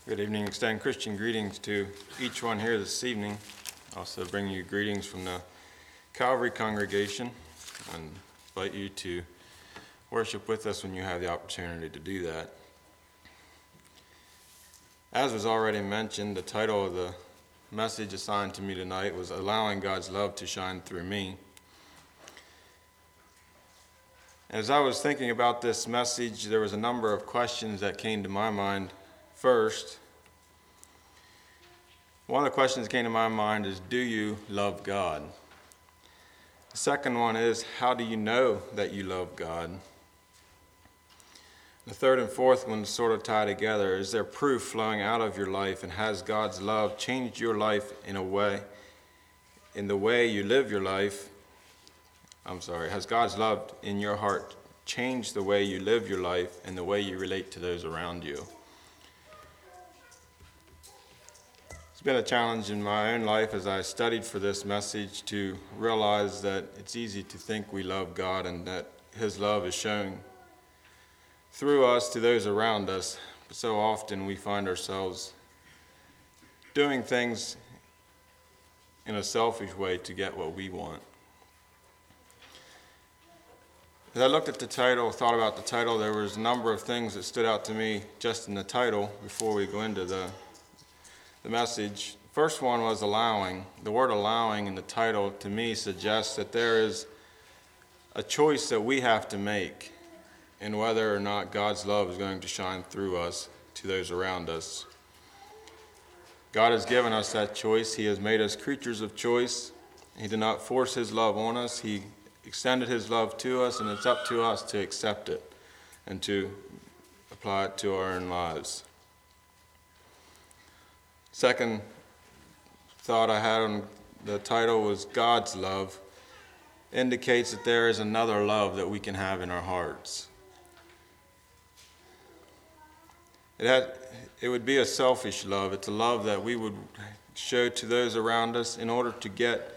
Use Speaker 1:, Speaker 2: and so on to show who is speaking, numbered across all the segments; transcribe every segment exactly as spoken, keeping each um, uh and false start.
Speaker 1: Good evening. Extend Christian greetings to each one here this evening. Also bring you greetings from the Calvary congregation and invite you to worship with us when you have the opportunity to do that. As was already mentioned, the title of the message assigned to me tonight was Allowing God's Love to Shine Through Me. As I was thinking about this message, there was a number of questions that came to my mind. First, one of the questions that came to my mind is, do you love God? The second one is, how do you know that you love God? The third and fourth ones sort of tie together. Is there proof flowing out of your life, and has God's love changed your life in a way, in the way you live your life? I'm sorry, has God's love in your heart changed the way you live your life and the way you relate to those around you? It's been a challenge in my own life as I studied for this message to realize that it's easy to think we love God and that His love is shown through us to those around us. But so often we find ourselves doing things in a selfish way to get what we want. As I looked at the title, thought about the title, there was a number of things that stood out to me just in the title before we go into the, the message. First one was allowing. The word allowing in the title to me suggests that there is a choice that we have to make in whether or not God's love is going to shine through us to those around us. God has given us that choice. He has made us creatures of choice. He did not force His love on us. He extended His love to us, and it's up to us to accept it and to apply it to our own lives. Second thought I had on the title was God's love indicates that there is another love that we can have in our hearts. It had, it would be a selfish love. It's a love that we would show to those around us in order to get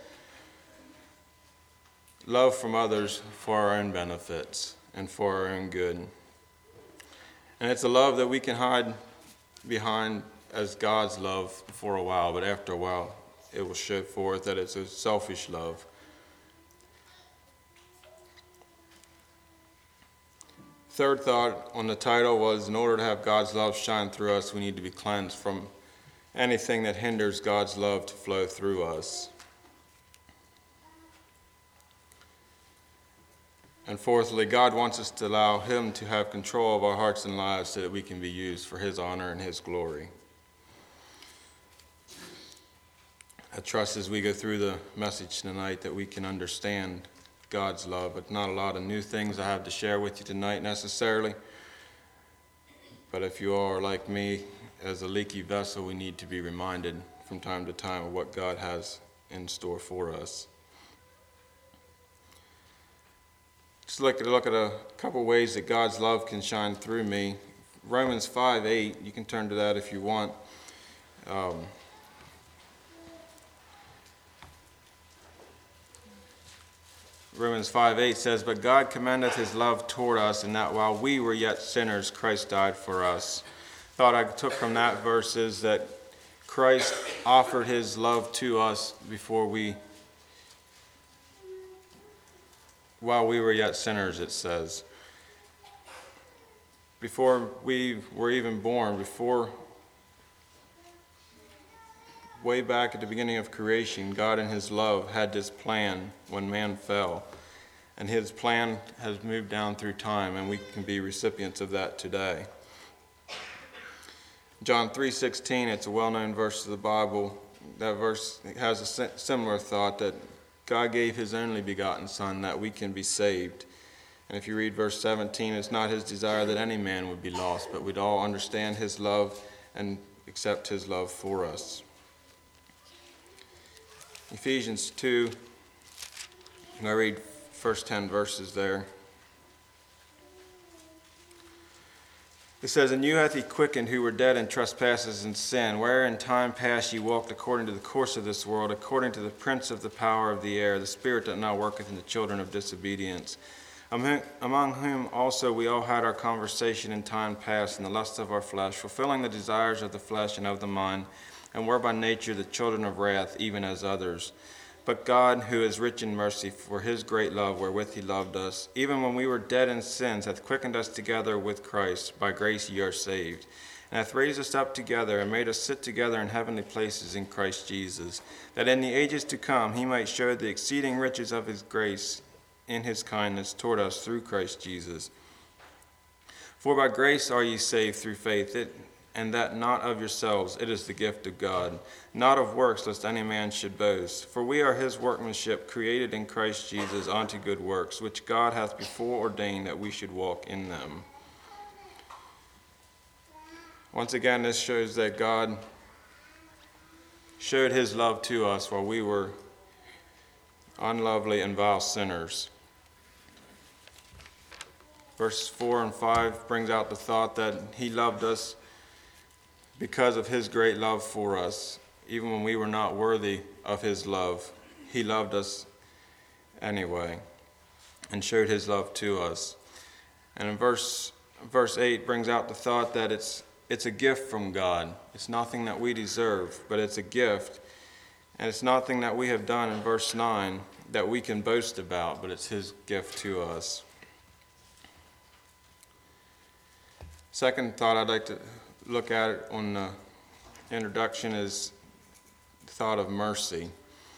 Speaker 1: love from others for our own benefits and for our own good. And it's a love that we can hide behind as God's love for a while, but after a while it will show forth that it's a selfish love. Third thought on the title was, in order to have God's love shine through us, we need to be cleansed from anything that hinders God's love to flow through us. And fourthly, God wants us to allow Him to have control of our hearts and lives so that we can be used for His honor and His glory. I trust as we go through the message tonight that we can understand God's love, but not a lot of new things I have to share with you tonight necessarily. But if you are like me, as a leaky vessel, we need to be reminded from time to time of what God has in store for us. Just like to look at a couple ways that God's love can shine through me. Romans five eight, you can turn to that if you want. Um, Romans five eight says, "But God commendeth His love toward us, in that while we were yet sinners, Christ died for us." Thought I took from that verse is that Christ offered His love to us before we While we were yet sinners, it says. Before we were even born, before, way back at the beginning of creation, God in His love had this plan when man fell. And His plan has moved down through time, and we can be recipients of that today. John three sixteen, it's a well-known verse of the Bible. That verse has a similar thought that God gave His only begotten Son that we can be saved. And if you read verse seventeen, it's not His desire that any man would be lost, but we'd all understand His love and accept His love for us. Ephesians two, and I read first ten verses there. It says, "And you hath He quickened who were dead in trespasses and sin, where in time past ye walked according to the course of this world, according to the prince of the power of the air, the spirit that now worketh in the children of disobedience, among whom also we all had our conversation in time past in the lusts of our flesh, fulfilling the desires of the flesh and of the mind, and were by nature the children of wrath, even as others. But God, who is rich in mercy, for his great love wherewith he loved us, even when we were dead in sins, hath quickened us together with Christ. By grace ye are saved, and hath raised us up together, and made us sit together in heavenly places in Christ Jesus, that in the ages to come he might show the exceeding riches of his grace in his kindness toward us through Christ Jesus. For by grace are ye saved through faith, it, and that not of yourselves, it is the gift of God, not of works, lest any man should boast. For we are his workmanship, created in Christ Jesus unto good works, which God hath before ordained that we should walk in them. Once again, this shows that God showed his love to us while we were unlovely and vile sinners. Verses four and five brings out the thought that he loved us because of his great love for us. Even when we were not worthy of his love, he loved us anyway and showed his love to us. And in verse verse eight brings out the thought that it's it's a gift from God. It's nothing that we deserve, but it's a gift. And it's nothing that we have done in verse nine that we can boast about, but it's his gift to us. Second thought I'd like to look at on the introduction is the thought of mercy.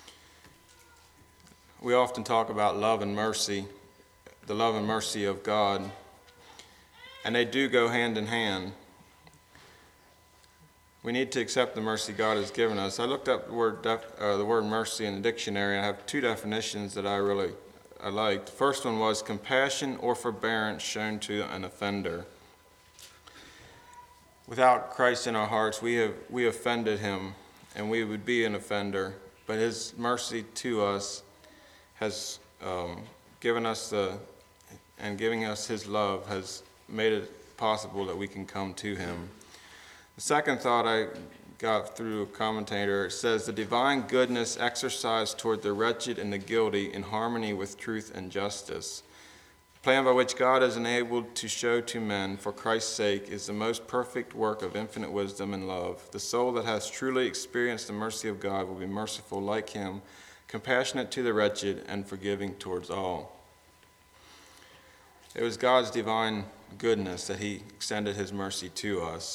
Speaker 1: We often talk about love and mercy, the love and mercy of God, and they do go hand in hand. We need to accept the mercy God has given us. I looked up the word def, uh, the word mercy in the dictionary, and I have two definitions that I really I liked. The first one was compassion or forbearance shown to an offender. Without Christ in our hearts, we have we offended him, and we would be an offender. But his mercy to us has um, given us the, and giving us his love has made it possible that we can come to him. The second thought I got through a commentator, it says, the divine goodness exercised toward the wretched and the guilty in harmony with truth and justice. The plan by which God is enabled to show to men for Christ's sake is the most perfect work of infinite wisdom and love. The soul that has truly experienced the mercy of God will be merciful like him, compassionate to the wretched, and forgiving towards all. It was God's divine goodness that he extended his mercy to us.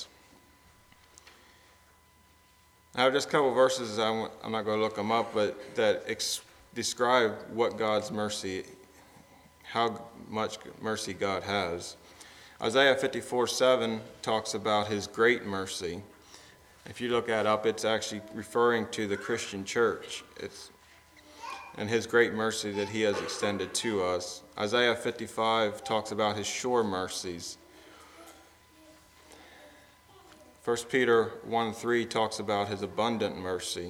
Speaker 1: I have just a couple of verses, I'm, I'm not going to look them up, but that ex- describe what God's mercy, how much mercy God has. Isaiah fifty-four seven talks about his great mercy. If you look that up, it's actually referring to the Christian church. It's and his great mercy that he has extended to us. Isaiah fifty-five talks about his sure mercies. First Peter one three talks about his abundant mercy.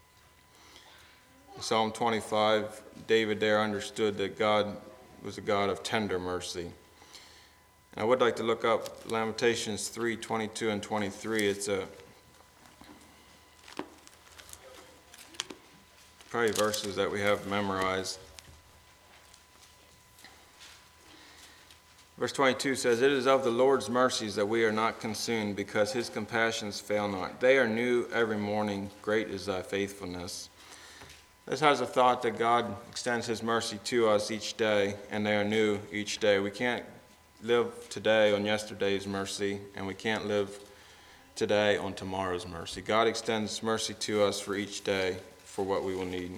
Speaker 1: Psalm twenty-five, David there understood that God was a God of tender mercy. And I would like to look up Lamentations three twenty-two and twenty-three. It's a probably verses that we have memorized. Verse twenty-two says, it is of the Lord's mercies that we are not consumed, because his compassions fail not. They are new every morning. Great is thy faithfulness. This has a thought that God extends his mercy to us each day, and they are new each day. We can't live today on yesterday's mercy, and we can't live today on tomorrow's mercy. God extends mercy to us for each day for what we will need.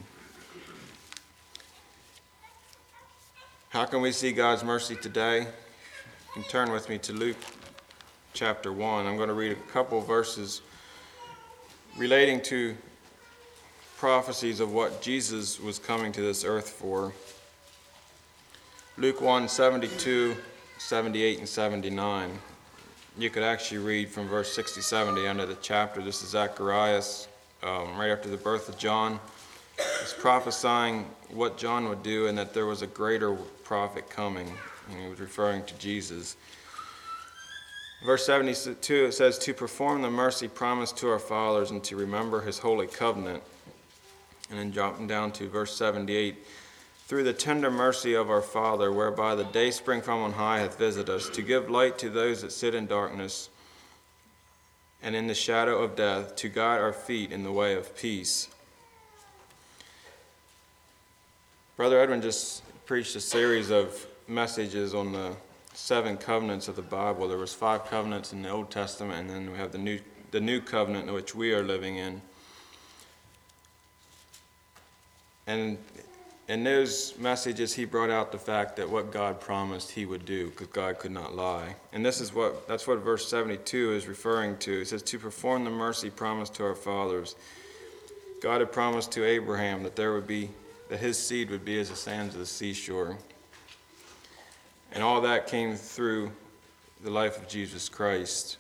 Speaker 1: How can we see God's mercy today? You can turn with me to Luke chapter one. I'm going to read a couple verses relating to prophecies of what Jesus was coming to this earth for. Luke one, seventy-two, seventy-eight, and seventy-nine. You could actually read from verse sixty, seventy under the chapter. This is Zacharias, um, right after the birth of John. He's prophesying what John would do and that there was a greater prophet coming. And he was referring to Jesus. Verse seventy-two, it says, to perform the mercy promised to our fathers and to remember his holy covenant. And then dropping down to verse seventy-eight, through the tender mercy of our Father, whereby the day spring from on high hath visited us, to give light to those that sit in darkness and in the shadow of death, to guide our feet in the way of peace. Brother Edwin just preached a series of messages on the seven covenants of the Bible. There was five covenants in the Old Testament, and then we have the new, the new covenant in which we are living in. And in those messages, he brought out the fact that what God promised he would do, because God could not lie. And this is what that's what verse seventy-two is referring to. It says, to perform the mercy promised to our fathers. God had promised to Abraham that there would be that his seed would be as the sands of the seashore. And all that came through the life of Jesus Christ.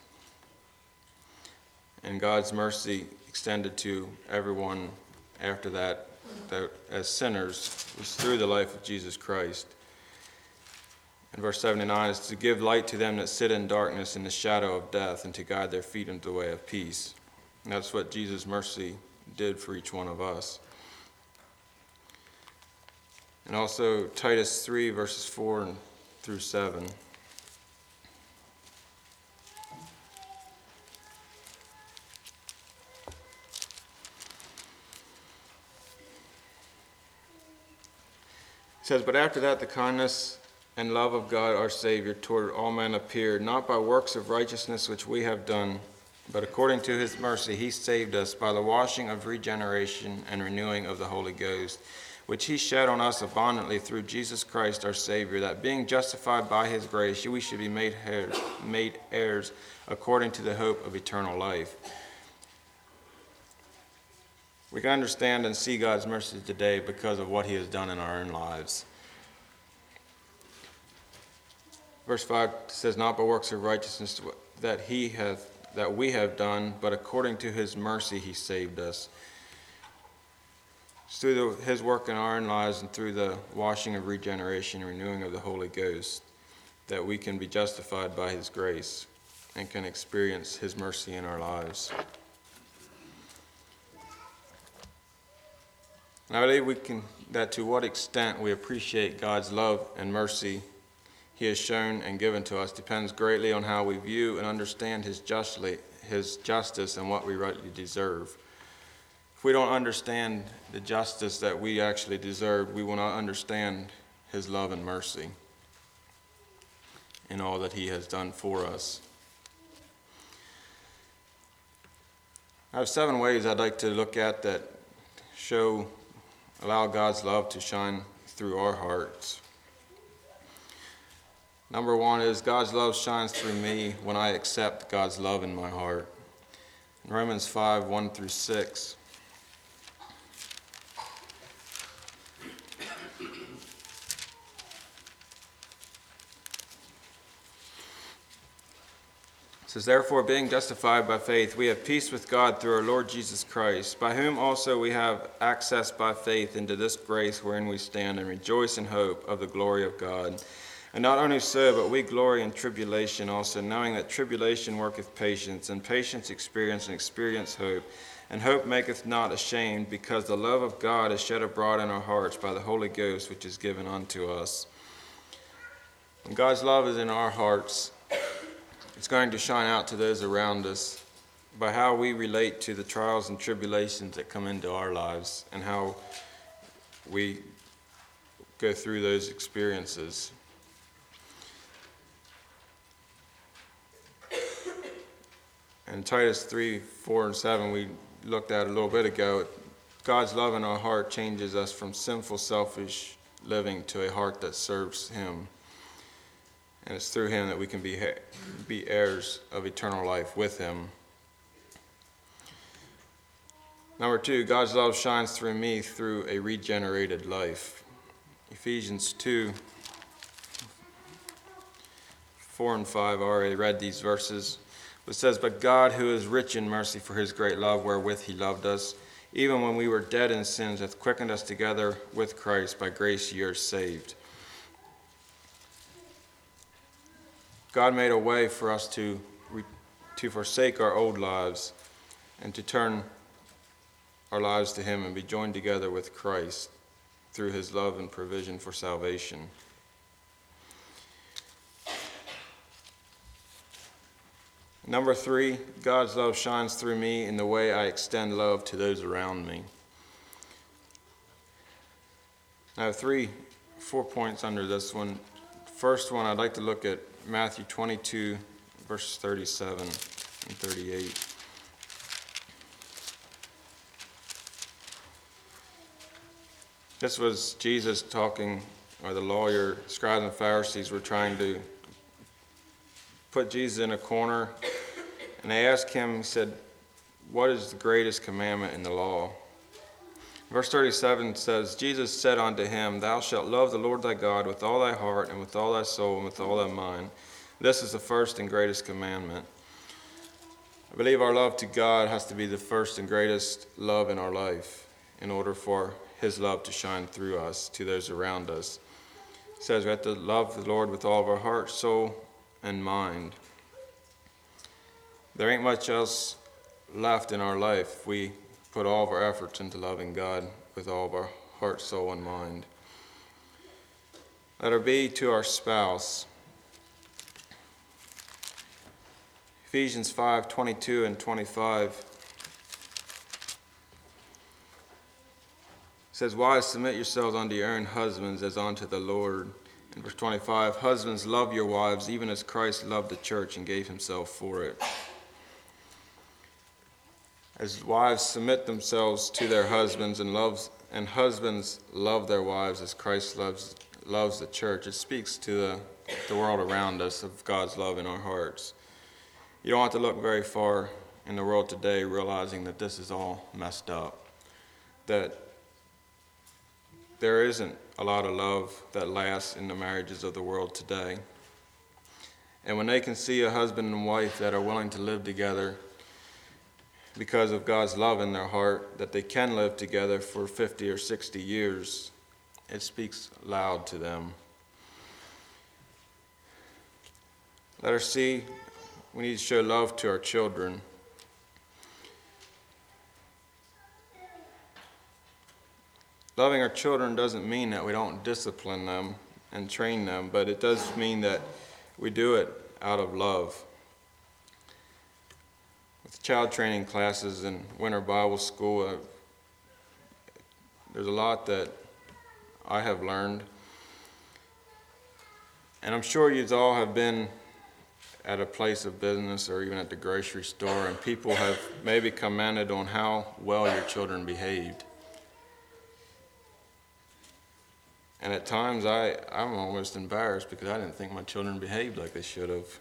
Speaker 1: And God's mercy extended to everyone after that, that as sinners, was through the life of Jesus Christ. And verse seventy-nine is to give light to them that sit in darkness in the shadow of death, and to guide their feet into the way of peace. And that's what Jesus' mercy did for each one of us. And also Titus three, verses four through seven. It says, but after that the kindness and love of God our Savior toward all men appeared, not by works of righteousness which we have done, but according to his mercy he saved us by the washing of regeneration and renewing of the Holy Ghost, which he shed on us abundantly through Jesus Christ our Savior, that being justified by his grace, we should be made heirs, made heirs according to the hope of eternal life. We can understand and see God's mercy today because of what he has done in our own lives. Verse five says, not by works of righteousness that he hath, that we have done, but according to his mercy he saved us. It's through the, his work in our own lives and through the washing of regeneration and renewing of the Holy Ghost that we can be justified by his grace and can experience his mercy in our lives. And I believe we can, that to what extent we appreciate God's love and mercy he has shown and given to us depends greatly on how we view and understand his justly, his justice and what we rightly deserve. If we don't understand the justice that we actually deserve, we will not understand his love and mercy in all that he has done for us. I have seven ways I'd like to look at that show, allow God's love to shine through our hearts. Number one is God's love shines through me when I accept God's love in my heart. In Romans five, one through six. It says, therefore, being justified by faith, we have peace with God through our Lord Jesus Christ, by whom also we have access by faith into this grace wherein we stand, and rejoice in hope of the glory of God. And not only so, but we glory in tribulation also, knowing that tribulation worketh patience, and patience experience, and experience hope. And hope maketh not ashamed, because the love of God is shed abroad in our hearts by the Holy Ghost, which is given unto us. When God's love is in our hearts, it's going to shine out to those around us by how we relate to the trials and tribulations that come into our lives and how we go through those experiences. In Titus three, four, and seven, we looked at a little bit ago, God's love in our heart changes us from sinful, selfish living to a heart that serves him. And it's through him that we can be be heirs of eternal life with him. Number two, God's love shines through me through a regenerated life. Ephesians two, four and five, I already read these verses. It says, but God, who is rich in mercy for his great love wherewith he loved us, even when we were dead in sins, hath quickened us together with Christ. By grace ye are saved. God made a way for us to, to forsake our old lives and to turn our lives to him and be joined together with Christ. through his love and provision for salvation. Number three, God's love shines through me in the way I extend love to those around me. I have three, four points under this one. First one, I'd like to look at Matthew twenty-two, verses thirty-seven and thirty-eight. This was Jesus talking, or the lawyer, scribes and Pharisees were trying to put Jesus in a corner, and they asked him, he said, what is the greatest commandment in the law? Verse thirty-seven says, Jesus said unto him, Thou shalt love the Lord thy God with all thy heart, and with all thy soul, and with all thy mind. This is the first and greatest commandment. I believe our love to God has to be the first and greatest love in our life in order for his love to shine through us to those around us. It says we have to love the Lord with all of our heart, soul, and mind. There ain't much else left in our life if we put all of our efforts into loving God with all of our heart, soul, and mind. Let her be to our spouse. Ephesians five, twenty-two and twenty-five says, Wives, submit yourselves unto your own husbands as unto the Lord. In verse twenty-five, husbands, love your wives, even as Christ loved the church and gave himself for it. As wives submit themselves to their husbands, and loves, and husbands love their wives as Christ loves loves the church, it speaks to the, the world around us of God's love in our hearts. You don't have to look very far in the world today realizing that this is all messed up, that there isn't a lot of love that lasts in the marriages of the world today. And when they can see a husband and wife that are willing to live together because of God's love in their heart, that they can live together for fifty or sixty years, it speaks loud to them. Let us see, we need to show love to our children. Loving our children doesn't mean that we don't discipline them and train them, but it does mean that we do it out of love. With child training classes and winter Bible school, uh, there's a lot that I have learned. And I'm sure you all have been at a place of business or even at the grocery store, and people have maybe commented on how well your children behaved. And at times I, I'm almost embarrassed because I didn't think my children behaved like they should have.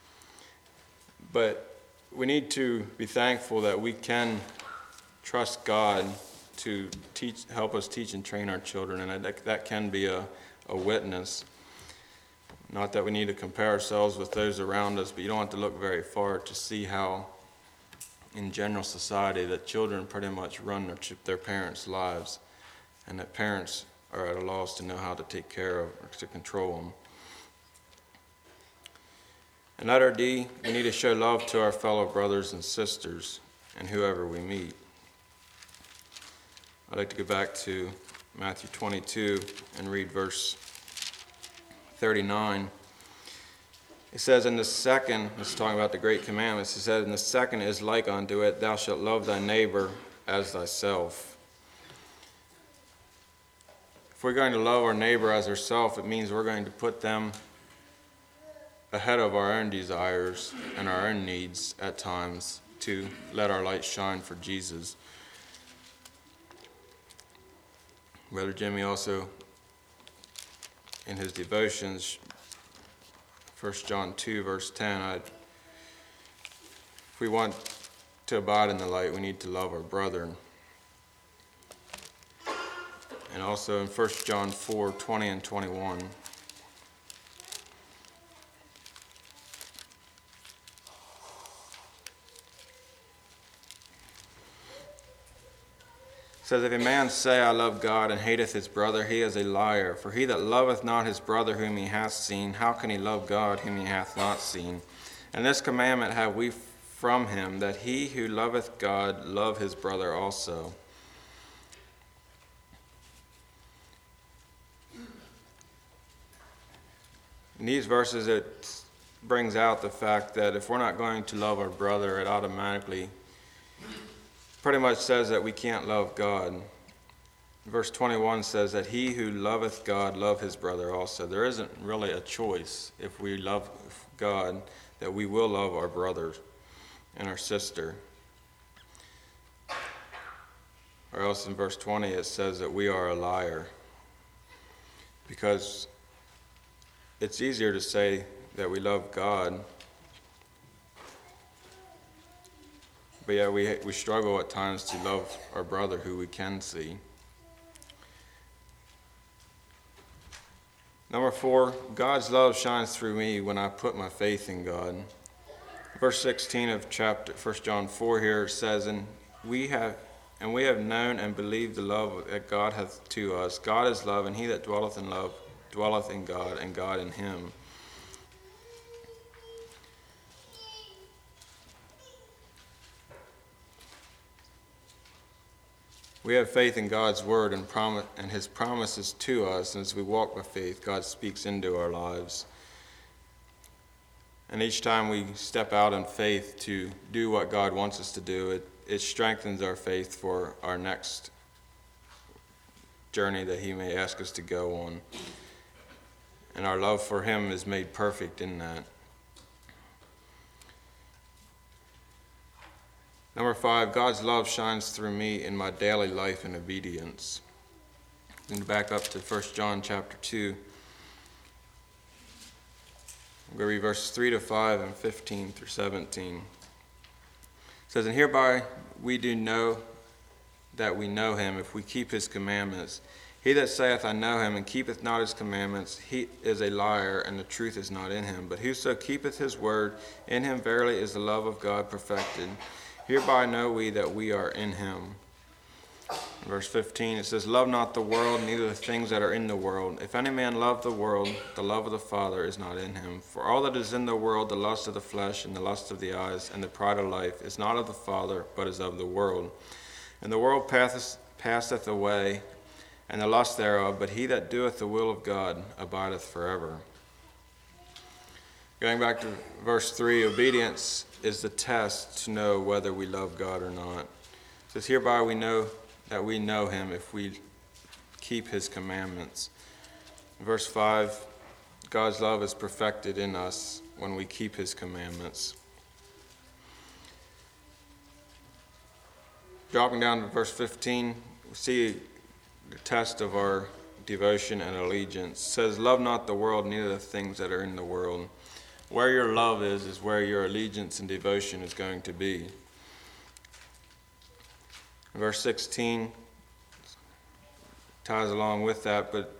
Speaker 1: But we need to be thankful that we can trust God to teach, help us teach and train our children, and that, that can be a, a witness. Not that we need to compare ourselves with those around us, but you don't have to look very far to see how, in general society, that children pretty much run their, their parents' lives, and that parents are at a loss to know how to take care of or to control them. And letter D, we need to show love to our fellow brothers and sisters and whoever we meet. I'd like to go back to Matthew twenty-two and read verse thirty-nine. It says, in the second, this is talking about the great commandments, it says, in the second is like unto it, thou shalt love thy neighbor as thyself. If we're going to love our neighbor as ourselves, it means we're going to put them ahead of our own desires and our own needs at times to let our light shine for Jesus. Brother Jimmy also, in his devotions, First John two, verse ten, I'd, if we want to abide in the light, we need to love our brethren. And also in First John four, twenty and twenty-one. It says, if a man say, I love God, and hateth his brother, he is a liar. For he that loveth not his brother whom he hath seen, how can he love God whom he hath not seen? And this commandment have we from him, that he who loveth God love his brother also. In these verses, it brings out the fact that if we're not going to love our brother, it automatically pretty much says that we can't love God. Verse twenty-one says that he who loveth God love his brother also. There isn't really a choice if we love God that we will love our brother and our sister. Or else in verse twenty it says that we are a liar. Because it's easier to say that we love God, but yeah, we we struggle at times to love our brother who we can see. Number four, God's love shines through me when I put my faith in God. Verse sixteen of chapter First John four here says, and we have and we have known and believed the love that God hath to us. God is love, and he that dwelleth in love dwelleth in God, and God in him. We have faith in God's word and promise and his promises to us, and as we walk by faith, God speaks into our lives. And each time we step out in faith to do what God wants us to do, it, it strengthens our faith for our next journey that he may ask us to go on. And our love for him is made perfect in that. Number five, God's love shines through me in my daily life and obedience. And back up to First John chapter two. We're going to read verses three to five and fifteen through seventeen. It says, and hereby we do know that we know him, if we keep his commandments. He that saith, I know him, and keepeth not his commandments, he is a liar, and the truth is not in him. But whoso keepeth his word, in him verily is the love of God perfected. Hereby know we that we are in him. In verse fifteen, it says, love not the world, neither the things that are in the world. If any man love the world, the love of the Father is not in him. For all that is in the world, the lust of the flesh, and the lust of the eyes, and the pride of life, is not of the Father, but is of the world. And the world passeth, passeth away, and the lust thereof, but he that doeth the will of God abideth forever. Going back to verse three, obedience is the test to know whether we love God or not. It says, hereby we know that we know him if we keep his commandments. Verse five, God's love is perfected in us when we keep his commandments. Dropping down to verse fifteen, we see the test of our devotion and allegiance. It says, love not the world, neither the things that are in the world. Where your love is, is where your allegiance and devotion is going to be. Verse sixteen ties along with that, but it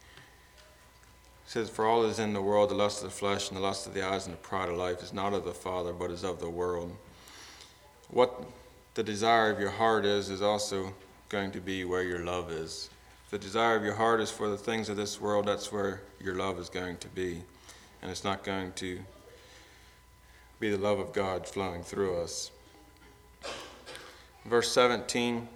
Speaker 1: says, for all that is in the world, the lust of the flesh and the lust of the eyes and the pride of life is not of the Father, but is of the world. What the desire of your heart is, is also going to be where your love is. If the desire of your heart is for the things of this world, that's where your love is going to be. And it's not going to be the love of God flowing through us. Verse seventeen,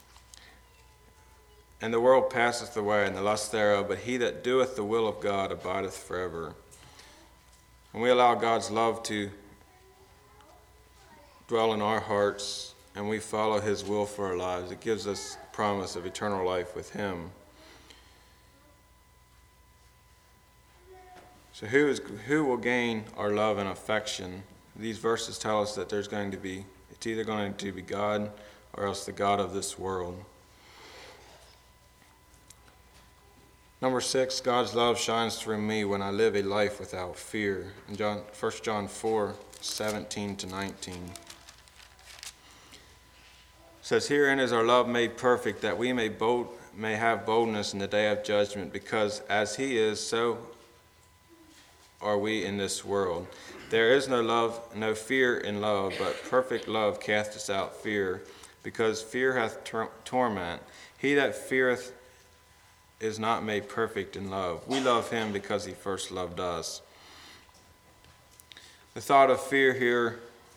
Speaker 1: and the world passeth away, and the lust thereof, but he that doeth the will of God abideth forever. When we allow God's love to dwell in our hearts, and we follow his will for our lives, it gives us the promise of eternal life with him. So who is who will gain our love and affection? These verses tell us that there's going to be, it's either going to be God or else the God of this world. Number six, God's love shines through me when I live a life without fear. In John, First John four, seventeen to nineteen. It says, herein is our love made perfect, that we may bold may have boldness in the day of judgment, because as he is, so are we in this world. There is no love, no fear in love, but perfect love casteth out fear, because fear hath tor- torment. He that feareth is not made perfect in love. We love him because he first loved us. The thought of fear here,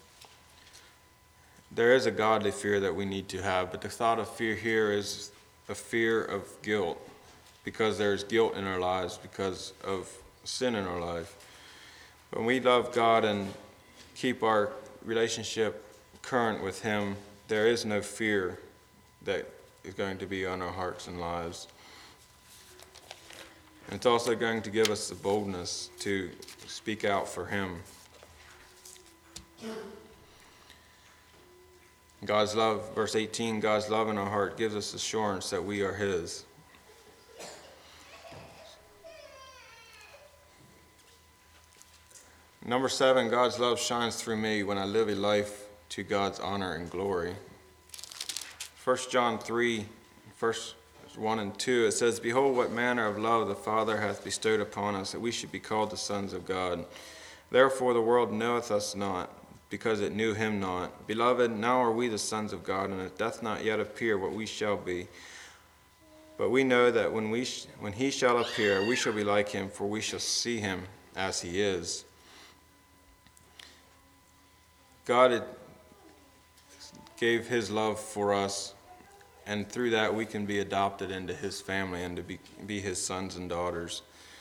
Speaker 1: there is a godly fear that we need to have, but the thought of fear here is a fear of guilt, because there is guilt in our lives because of sin in our life. When we love God and keep our relationship current with Him, there is no fear that is going to be on our hearts and lives. And it's also going to give us the boldness to speak out for Him. God's love, verse eighteen, God's love in our heart gives us assurance that we are His. Number seven, God's love shines through me when I live a life to God's honor and glory. First John three, verse one and two, it says, Behold, what manner of love the Father hath bestowed upon us, that we should be called the sons of God. Therefore the world knoweth us not, because it knew him not. Beloved, now are we the sons of God, and it doth not yet appear what we shall be. But we know that when we sh- when he shall appear, we shall be like him, for we shall see him as he is. God gave his love for us, and through that we can be adopted into his family and to be, be his sons and daughters.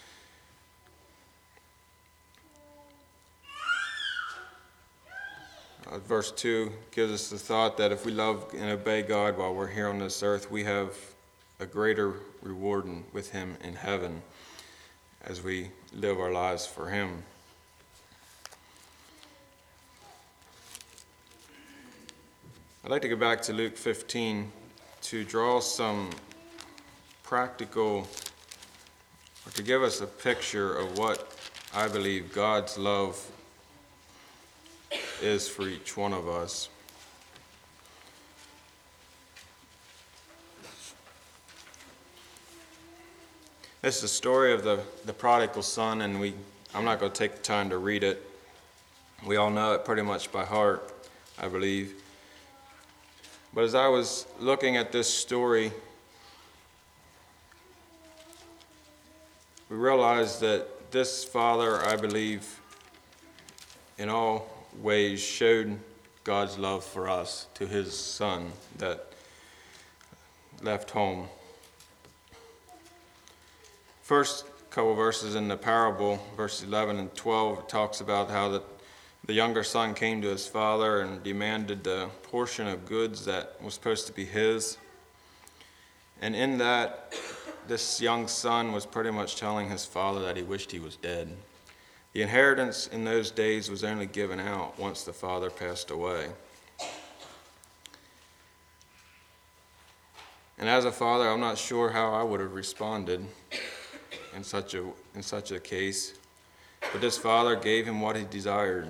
Speaker 1: Uh, verse two gives us the thought that if we love and obey God while we're here on this earth, we have a greater reward in, with him in heaven as we live our lives for him. I'd like to go back to Luke fifteen to draw some practical, or to give us a picture of what I believe God's love is for each one of us. This is the story of the, the prodigal son, and we I'm not going to take the time to read it. We all know it pretty much by heart, I believe. But as I was looking at this story, we realized that this father, I believe, in all ways showed God's love for us to his son that left home. First couple verses in the parable, verses eleven and twelve, it talks about how the, the younger son came to his father and demanded the portion of goods that was supposed to be his. And in that, this young son was pretty much telling his father that he wished he was dead. The inheritance in those days was only given out once the father passed away. And as a father, I'm not sure how I would have responded in such a in such a case. But this father gave him what he desired.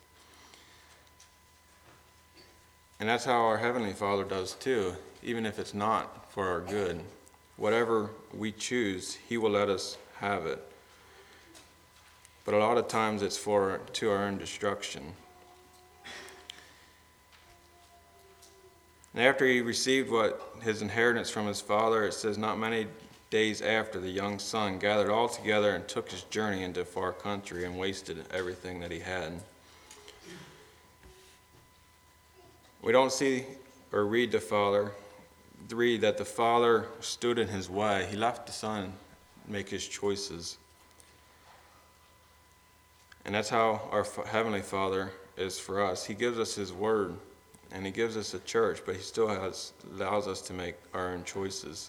Speaker 1: And that's how our Heavenly Father does too, even if it's not for our good. Whatever we choose, he will let us have it. But a lot of times it's for to our own destruction. And after he received what his inheritance from his father, it says, not many days after, the young son gathered all together and took his journey into a far country and wasted everything that he had. We don't see or read the father, read that the father stood in his way. He left the son make his choices. And that's how our Heavenly Father is for us. He gives us his word, and he gives us a church, but he still has allows us to make our own choices.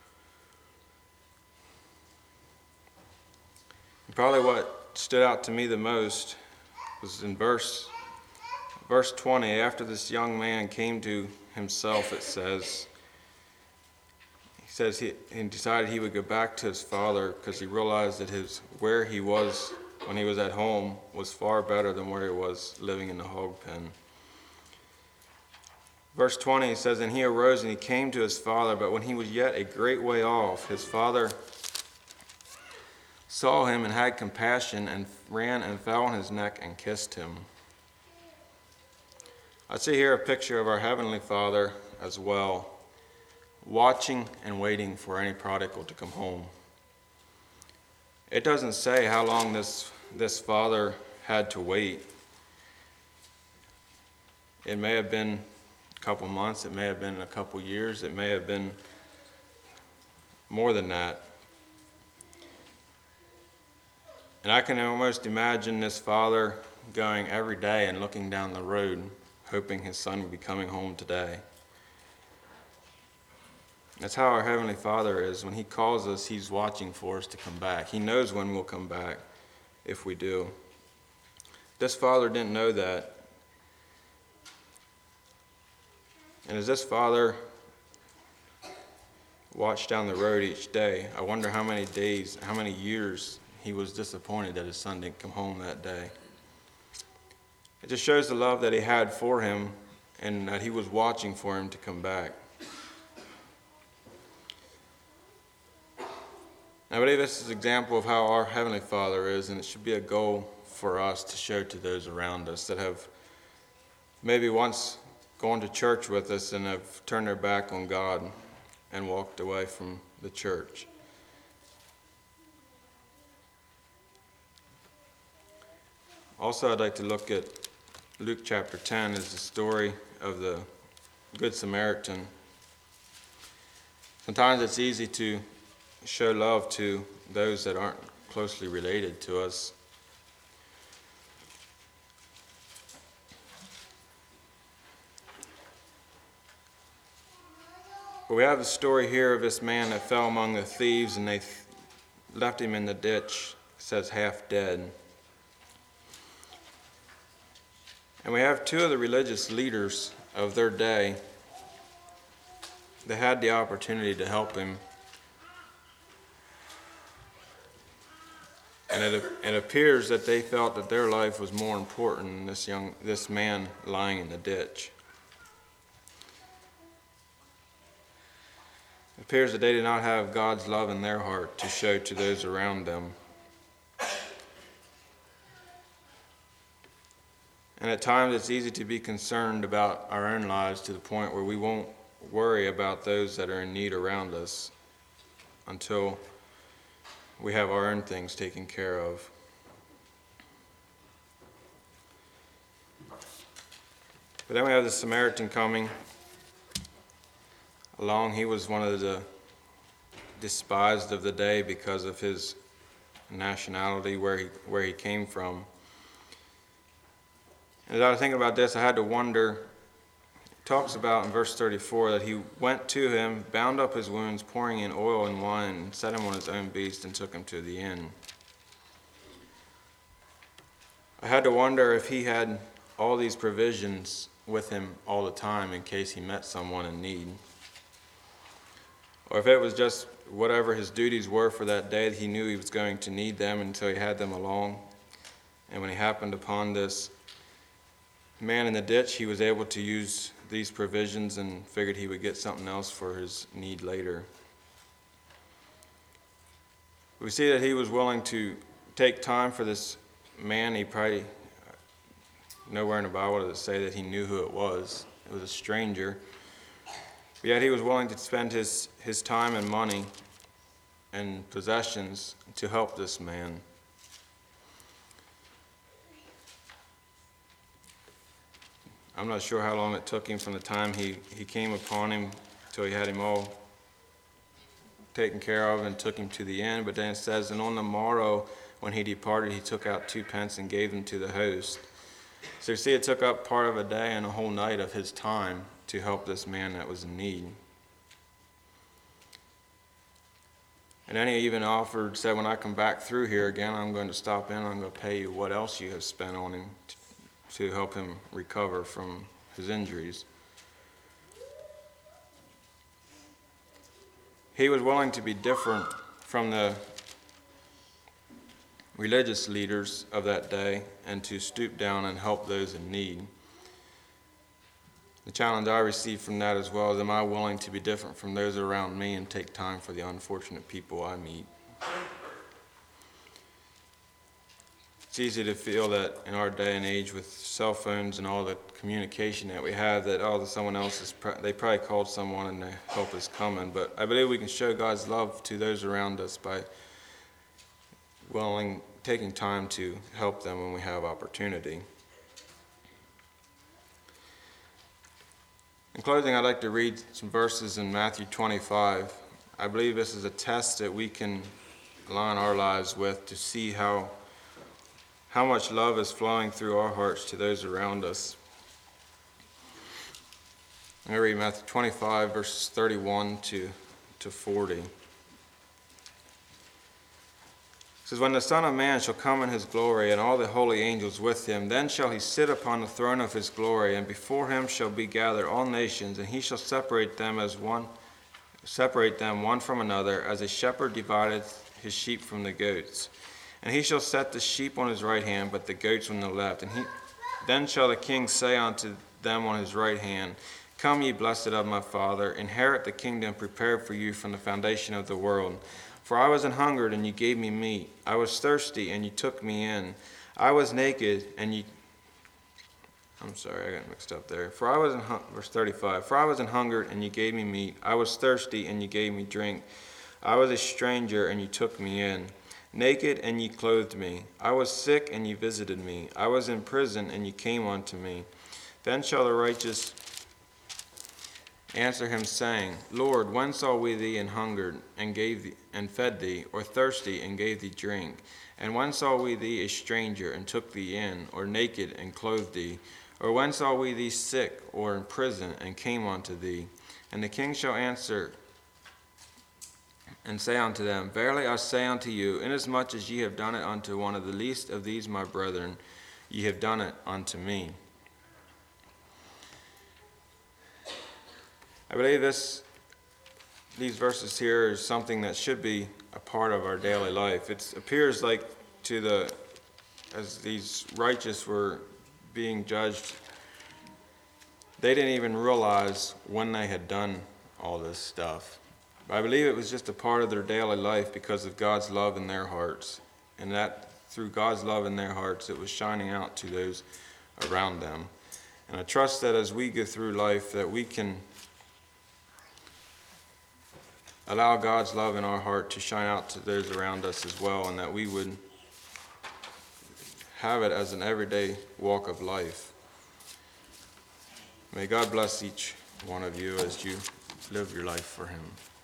Speaker 1: And probably what stood out to me the most was in verse verse twenty. After this young man came to himself, it says, he says he, he decided he would go back to his father because he realized that his where he was when he was at home was far better than where he was living in the hog pen. Verse twenty says, and he arose and he came to his father, but when he was yet a great way off, his father saw him and had compassion and ran and fell on his neck and kissed him. I see here a picture of our Heavenly Father as well, watching and waiting for any prodigal to come home. It doesn't say how long this, this father had to wait. It may have been a couple months, it may have been a couple years, it may have been more than that. And I can almost imagine this father going every day and looking down the road, hoping his son would be coming home today. That's how our Heavenly Father is. When he calls us, he's watching for us to come back. He knows when we'll come back, if we do. This father didn't know that. And as this father watched down the road each day, I wonder how many days, how many years he was disappointed that his son didn't come home that day. It just shows the love that he had for him and that he was watching for him to come back. I believe this is an example of how our Heavenly Father is, and it should be a goal for us to show to those around us that have maybe once gone to church with us and have turned their back on God and walked away from the church. Also, I'd like to look at Luke chapter ten as the story of the Good Samaritan. Sometimes it's easy to show love to those that aren't closely related to us. But we have the story here of this man that fell among the thieves, and they th- left him in the ditch, it says half dead. And we have two of the religious leaders of their day that had the opportunity to help him. And it, it appears that they felt that their life was more important than this young, this man lying in the ditch. It appears that they did not have God's love in their heart to show to those around them. And at times it's easy to be concerned about our own lives to the point where we won't worry about those that are in need around us until we have our own things taken care of. But then we have the Samaritan coming along. He was one of the despised of the day because of his nationality, where he where he came from. And as I was thinking about this, I had to wonder. It talks about in verse thirty-four that he went to him, bound up his wounds, pouring in oil and wine, and set him on his own beast and took him to the inn. I had to wonder if he had all these provisions with him all the time in case he met someone in need. Or if it was just whatever his duties were for that day, that he knew he was going to need them until he had them along. And when he happened upon this man in the ditch, he was able to use these provisions and figured he would get something else for his need later. We see that he was willing to take time for this man. He probably, nowhere in the Bible does it say that he knew who it was. It was a stranger. But yet he was willing to spend his, his time and money and possessions to help this man. I'm not sure how long it took him from the time he, he came upon him till he had him all taken care of and took him to the inn. But then it says, and on the morrow when he departed, he took out two pence and gave them to the host. So you see, it took up part of a day and a whole night of his time to help this man that was in need. And then he even offered, said, when I come back through here again, I'm going to stop in, I'm going to pay you what else you have spent on him to, to help him recover from his injuries. He was willing to be different from the religious leaders of that day and to stoop down and help those in need. The challenge I received from that as well is, am I willing to be different from those around me and take time for the unfortunate people I meet? It's easy to feel that in our day and age with cell phones and all the communication that we have, that oh, someone else is, they probably called someone and their help is coming. But I believe we can show God's love to those around us by willing, taking time to help them when we have opportunity. In closing, I'd like to read some verses in Matthew twenty-five. I believe this is a test that we can align our lives with to see how how much love is flowing through our hearts to those around us. I'm going to read Matthew twenty-five, verses thirty-one to, to forty. It says, "When the Son of Man shall come in his glory, and all the holy angels with him, then shall he sit upon the throne of his glory, and before him shall be gathered all nations, and he shall separate them as one separate them one from another, as a shepherd divideth his sheep from the goats. And he shall set the sheep on his right hand, but the goats on the left. And he then shall the king say unto them on his right hand, Come, ye blessed of my Father, inherit the kingdom prepared for you from the foundation of the world. For I was an hungered, and ye gave me meat. I was thirsty, and ye took me in. I was naked, and ye... I'm sorry, I got mixed up there. For I was in... Verse thirty-five. For I was an hungered, and ye gave me meat. I was thirsty, and ye gave me drink. I was a stranger, and ye took me in. Naked, and ye clothed me. I was sick, and ye visited me. I was in prison, and ye came unto me. Then shall the righteous answer him, saying, Lord, when saw we thee an hungered, and gave thee, and fed thee, or thirsty, and gave thee drink? And when saw we thee a stranger, and took thee in, or naked, and clothed thee? Or when saw we thee sick, or in prison, and came unto thee? And the king shall answer and say unto them, Verily I say unto you, inasmuch as ye have done it unto one of the least of these my brethren, ye have done it unto me. I believe this, these verses here is something that should be a part of our daily life. It appears like to the, as these righteous were being judged, they didn't even realize when they had done all this stuff. But I believe it was just a part of their daily life because of God's love in their hearts. And that through God's love in their hearts, it was shining out to those around them. And I trust that as we go through life, that we can allow God's love in our heart to shine out to those around us as well, and that we would have it as an everyday walk of life. May God bless each one of you as you live your life for Him.